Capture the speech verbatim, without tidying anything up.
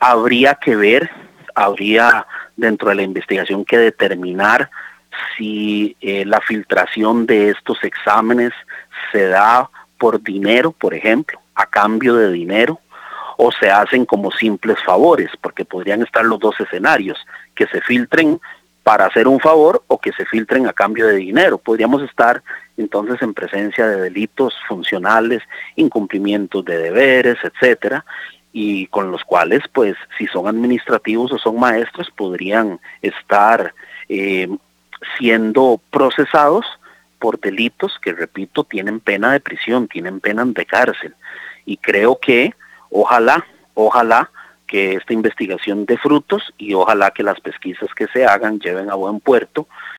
habría que ver, habría dentro de la investigación que determinar si eh, la filtración de estos exámenes se da por dinero, por ejemplo, a cambio de dinero, o se hacen como simples favores, porque podrían estar los dos escenarios, que se filtren para hacer un favor o que se filtren a cambio de dinero. Podríamos estar entonces en presencia de delitos funcionales, incumplimientos de deberes, etcétera, y con los cuales, pues, si son administrativos o son maestros, podrían estar eh, siendo procesados por delitos que, repito, tienen pena de prisión, tienen pena de cárcel. Y creo que, ojalá, ojalá que esta investigación dé frutos y ojalá que las pesquisas que se hagan lleven a buen puerto